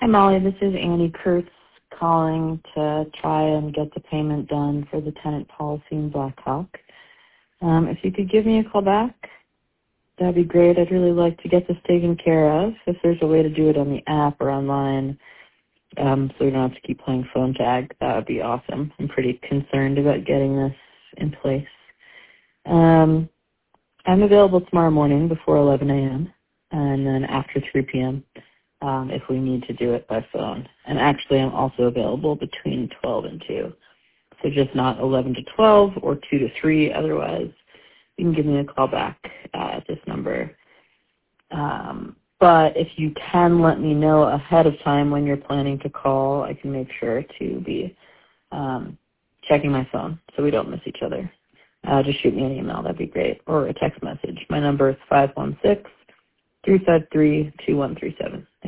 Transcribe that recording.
Hi, Molly. This is Annie Kurtz calling to try and get the payment done for the tenant policy in Blackhawk. If you could give me a call back, that'd be great. I'd really like to get this taken care of. If there's a way to do it on the app or online, so we don't have to keep playing phone tag, that would be awesome. I'm pretty concerned about getting this in place. I'm available tomorrow morning before 11 a.m. and then after 3 p.m. If we need to do it by phone. And actually, I'm also available between 12 and 2. So just not 11 to 12 or 2 to 3. Otherwise, you can give me a call back at this number. But if you can let me know ahead of time when you're planning to call, I can make sure to be checking my phone so we don't miss each other. Just shoot me an email. That'd be great. Or a text message. My number is 516-353-2137.